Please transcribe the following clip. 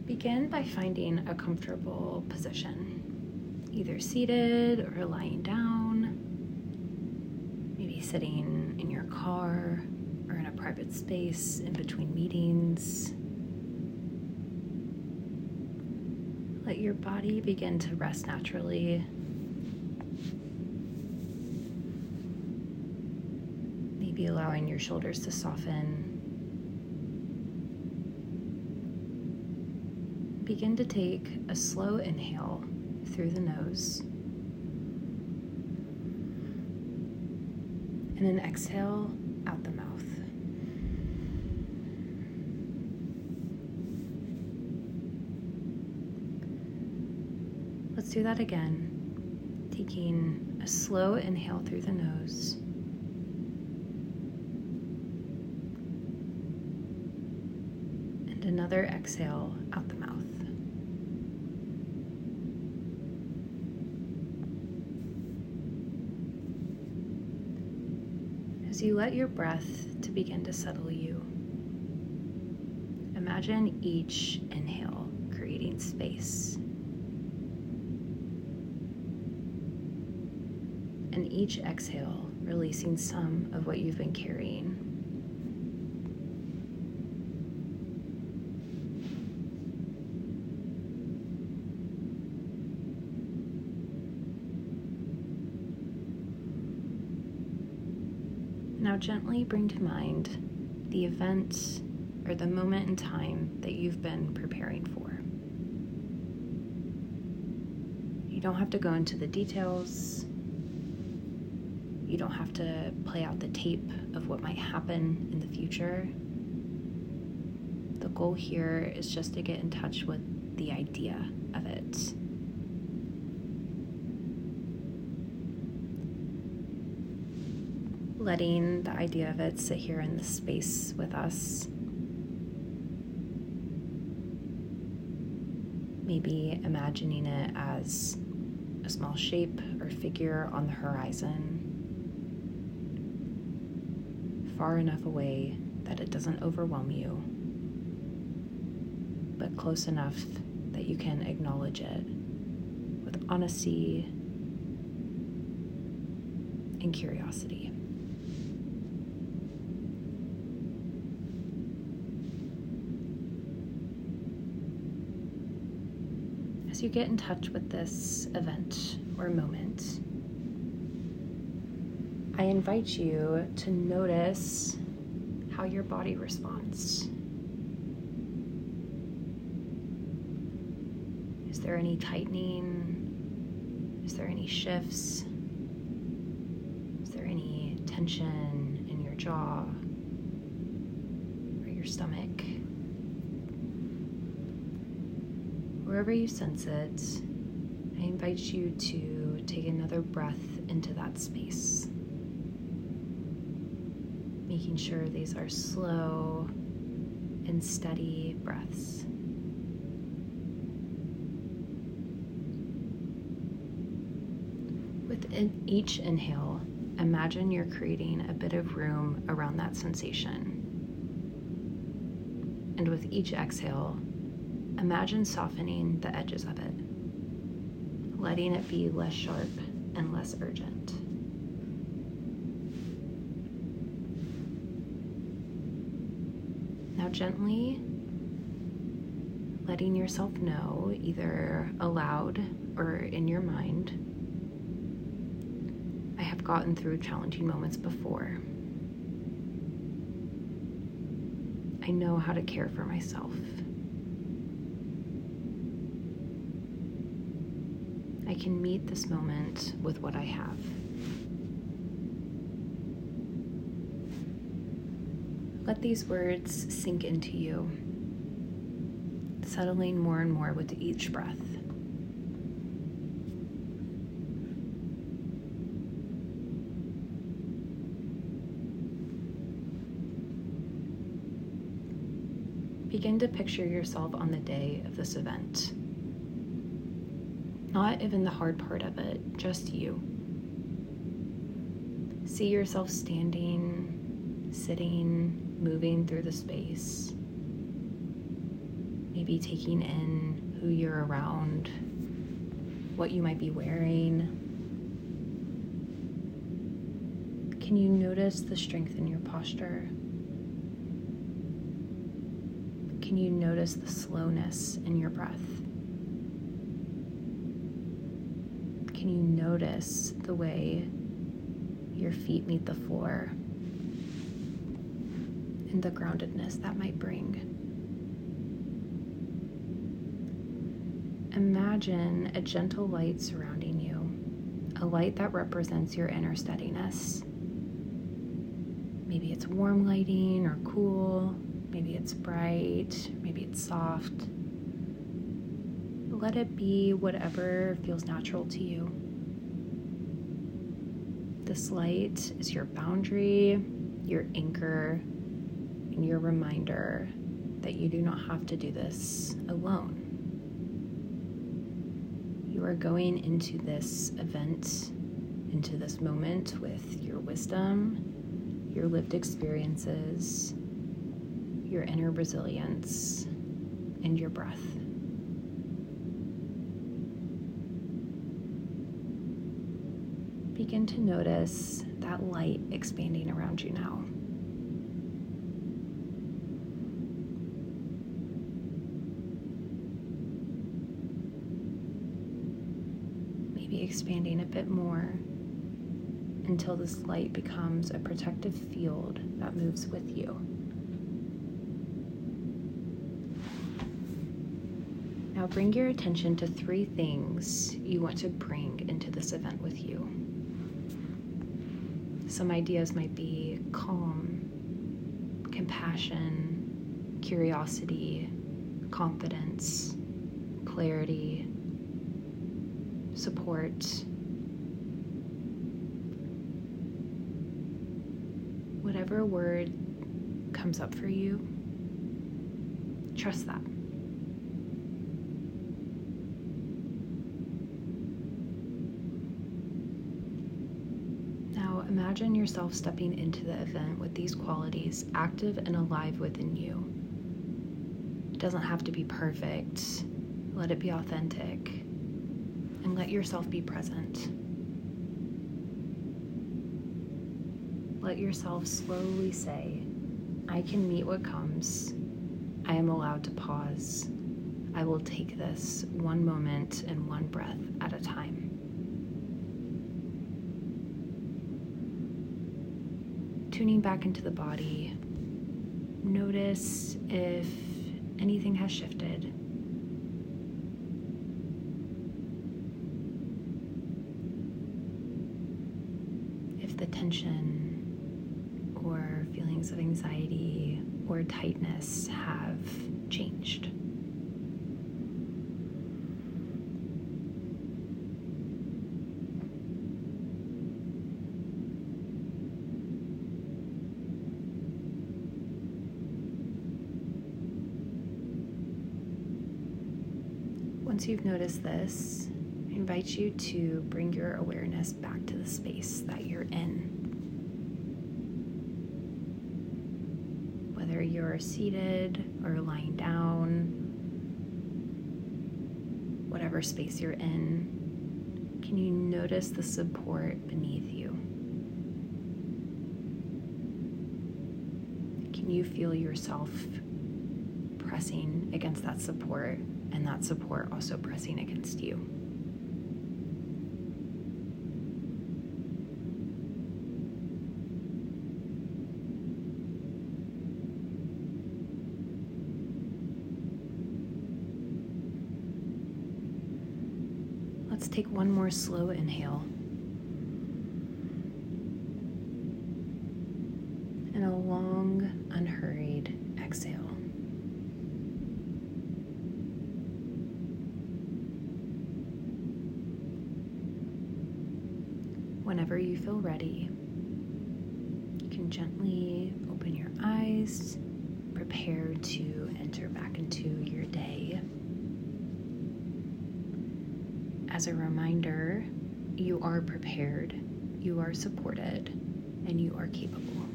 Begin by finding a comfortable position, either seated or lying down, maybe sitting in your car or in a private space in between meetings. Let your body begin to rest naturally. Maybe allowing your shoulders to soften. Begin to take a slow inhale through the nose and an exhale out the mouth. Let's do that again, taking a slow inhale through the nose and another exhale out the mouth. As you let your breath to begin to settle you, imagine each inhale creating space, and each exhale releasing some of what you've been carrying. Now gently bring to mind the event or the moment in time that you've been preparing for. You don't have to go into the details. You don't have to play out the tape of what might happen in the future. The goal here is just to get in touch with the idea of it. Letting the idea of it sit here in this space with us. Maybe imagining it as a small shape or figure on the horizon, far enough away that it doesn't overwhelm you, but close enough that you can acknowledge it with honesty and curiosity. As you get in touch with this event or moment, I invite you to notice how your body responds. Is there any tightening? Is there any shifts? Is there any tension in your jaw or your stomach? Wherever you sense it, I invite you to take another breath into that space, making sure these are slow and steady breaths. With each inhale, imagine you're creating a bit of room around that sensation. And with each exhale, imagine softening the edges of it, letting it be less sharp and less urgent. Now gently letting yourself know, either aloud or in your mind, I have gotten through challenging moments before. I know how to care for myself. I can meet this moment with what I have. Let these words sink into you, settling more and more with each breath. Begin to picture yourself on the day of this event. Not even the hard part of it, just you. See yourself standing, sitting, moving through the space. Maybe be taking in who you're around, what you might be wearing. Can you notice the strength in your posture? Can you notice the slowness in your breath? Can you notice the way your feet meet the floor and the groundedness that might bring? Imagine a gentle light surrounding you, a light that represents your inner steadiness. Maybe it's warm lighting or cool, maybe it's bright, maybe it's soft. Let it be whatever feels natural to you. This light is your boundary, your anchor, and your reminder that you do not have to do this alone. You are going into this event, into this moment with your wisdom, your lived experiences, your inner resilience, and your breath. Begin to notice that light expanding around you now. Maybe expanding a bit more until this light becomes a protective field that moves with you. Now bring your attention to 3 things you want to bring into this event with you. Some ideas might be calm, compassion, curiosity, confidence, clarity, support. Whatever word comes up for you, trust that. Now imagine yourself stepping into the event with these qualities active and alive within you. It doesn't have to be perfect. Let it be authentic, and let yourself be present. Let yourself slowly say, I can meet what comes. I am allowed to pause. I will take this one moment and one breath at a time. Tuning back into the body, notice if anything has shifted. If the tension or feelings of anxiety or tightness have changed. Once you've noticed this, I invite you to bring your awareness back to the space that you're in. Whether you're seated or lying down, whatever space you're in, can you notice the support beneath you? Can you feel yourself pressing against that support, and that support also pressing against you? Let's take one more slow inhale. And a long, unhurried exhale. Whenever you feel ready, you can gently open your eyes, prepare to enter back into your day. As a reminder, you are prepared, you are supported, and you are capable.